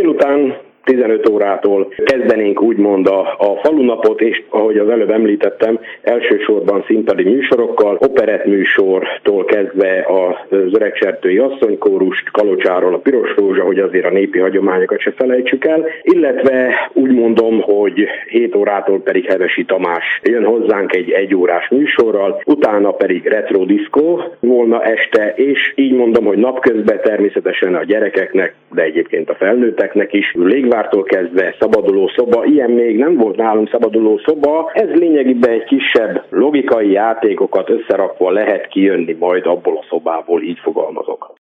Délután 15 órától kezdenénk úgymond a falunapot, és ahogy az előbb említettem, elsősorban színpadi műsorokkal, operettműsortól kezdve az Öregcsertői Asszonykórust, Kalocsáról a Piros Rózsa, hogy azért a népi hagyományokat se felejtsük el, illetve úgy mondom, hogy 7 órától pedig Hevesi Tamás jön hozzánk egy 1 órás műsorral, utána pedig retro diszkó volna este, és így mondom, hogy napközben természetesen a gyerekeknek, de egyébként a felnőtteknek is Légvártól kezdve szabaduló szoba, ilyen még nem volt nálunk szabaduló szoba, ez lényegében egy kisebb logikai játékokat összerakva lehet kijönni majd abból a szobából, így fogalmazok.